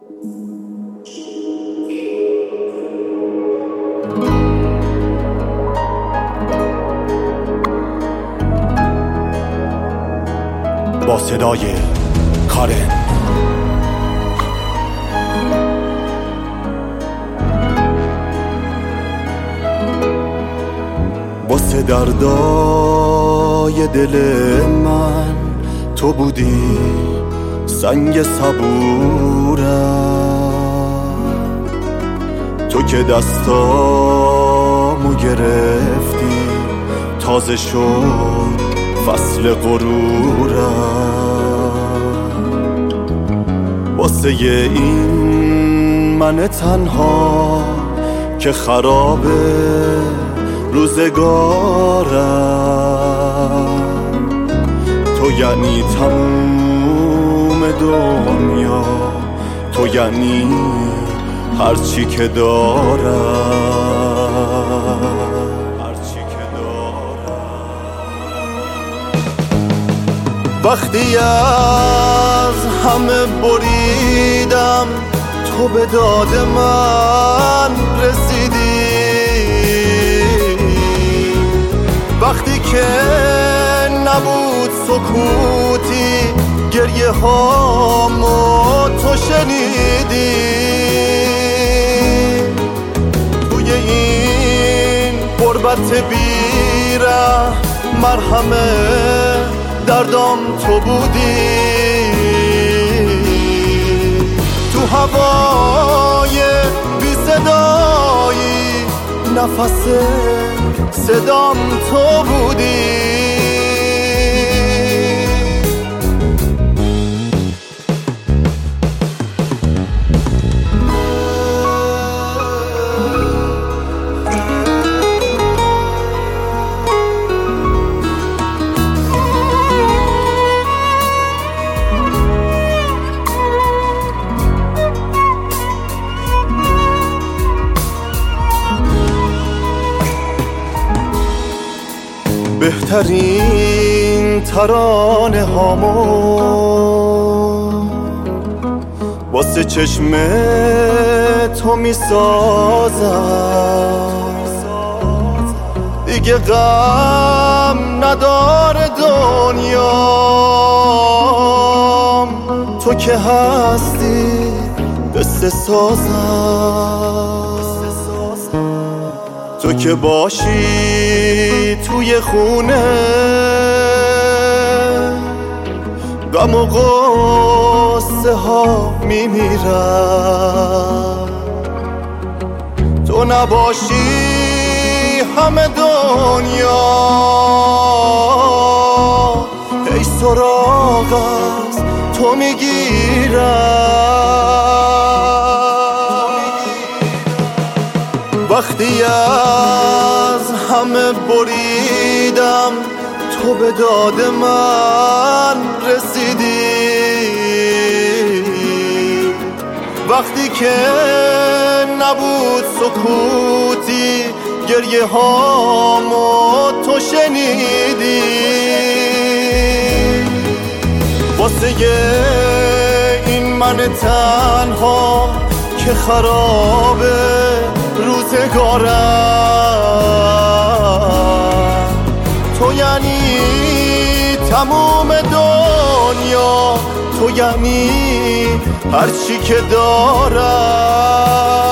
با صدای کارن. واسه دردای دل من تو بودی سنگ صبورم، تو که دستامو گرفتی تازه شد فصل غرورم. واسه این من تنها که خرابه روزگارم، تو یعنی تموم دنیا، تو یعنی هرچی که دارم. وقتی از همه بریدم تو به داد من رسیدی، وقتی که نبود سکوتی گریه هامو تو شنیدی. توی این غربت بیره مرهم دردام تو بودی، تو هوای بی صدایی نفس صدام تو بودی. بهترین ترانه هامو واسه چشم تو میسازم، دیگه غم نداره دنیام، تو که هستی قصه سازم. تو که باشی توی خونه غم و غصه ها میمیرم، تو نباشی همه دنیا ای سراغ از تو میگیرم. وقتی از همه بریدم تو به داد من رسیدی، وقتی که نبود سکوتی گریه هامو تو شنیدی. واسه این من تنها که خرابه روزگارم، تو یعنی تموم دنیا، تو یعنی هرچی که دارم.